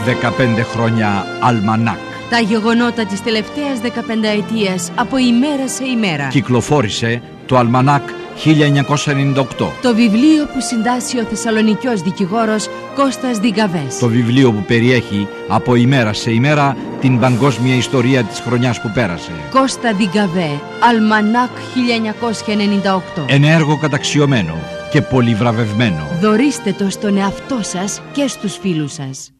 15 χρόνια αλμανάκ. Τα γεγονότα της τελευταίας 15ετίας από ημέρα σε ημέρα. Κυκλοφόρησε το αλμανάκ 1998. Το βιβλίο που συντάσσει ο Θεσσαλονικιός δικηγόρος Κώστας Διγκαβές. Το βιβλίο που περιέχει από ημέρα σε ημέρα την παγκόσμια ιστορία της χρονιάς που πέρασε. Κώστα Διγκαβέ, Αλμανάκ 1998. Ένα έργο καταξιωμένο και πολυβραβευμένο. Δωρίστε το στον εαυτό σας και στους φίλους σας.